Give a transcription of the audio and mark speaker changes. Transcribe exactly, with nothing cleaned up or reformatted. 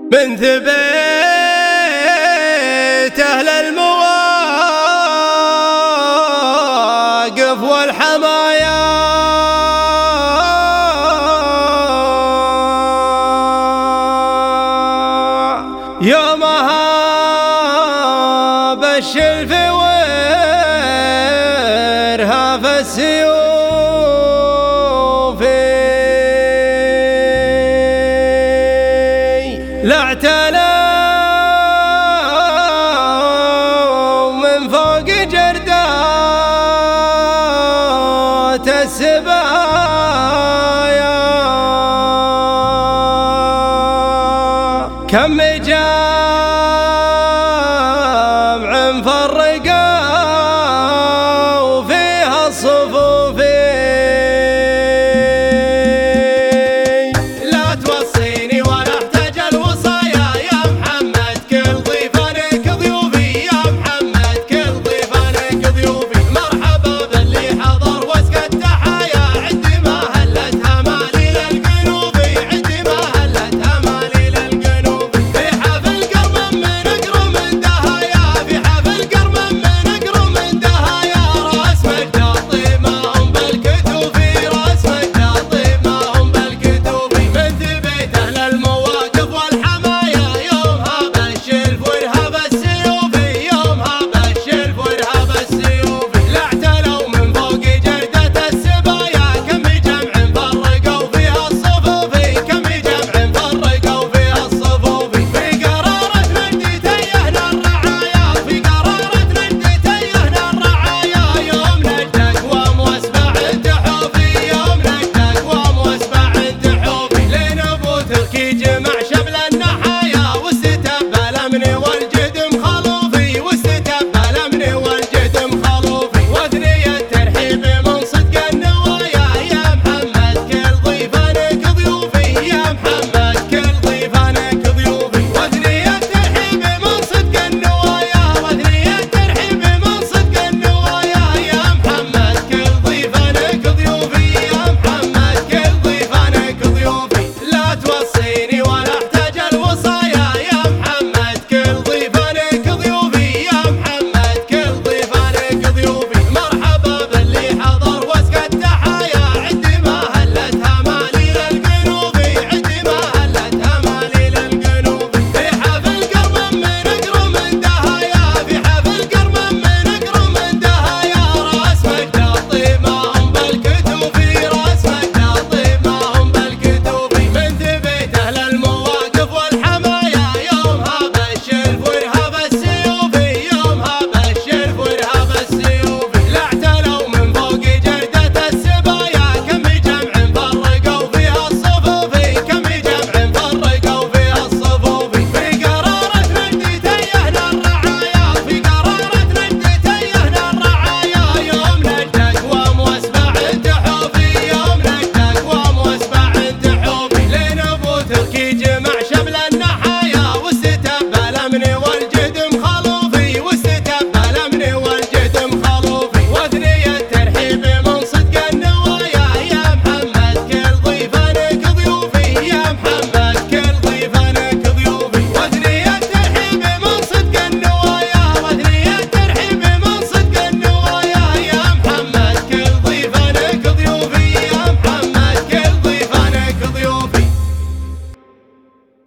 Speaker 1: بنت بيت أهل المواقف والحمايا، يومها بالشلف وإرهاف السيوف، لا اعتلوا من فوق جردات السبايا، كم جمع فرقوا فيها الصفوف، لا توصيني ولا احتاج الوصايا يا محمد، كل ضيفانك ضيوفي يا محمد، كل ضيفانك ضيوفي، مرحبا باللي حضر واسقى التحايا، عندي ما هلت هماليل القلوبي، عندي ما هلت هماليل القلوبي، في حفل قرم من اقرم الدهايا، في حفل قرم من اقرم الدهايا، راس مجاطي ما هم بالكتوفي، راس مجاطي ما هم بالكتوفي، بنت بيت اهل المواقف والحمايا، يومها بالشلف وارهاب السيوفي، يومها بالشلف وارهاب السيوفي، لا اعتلوا من فوق جردة السبايا، كم جمع فرقوا فيها الصفوفي، كم جمع فرقوا فيها الصفوفي، في قرارة نجدي تيهنا الرعايا، في قرارة نجدي تيهنا الرعايا، يوم نجد اقوام واسبع تحوفي، يوم نجد اقوام واسبع تحوفي، لين ابو تركي جمع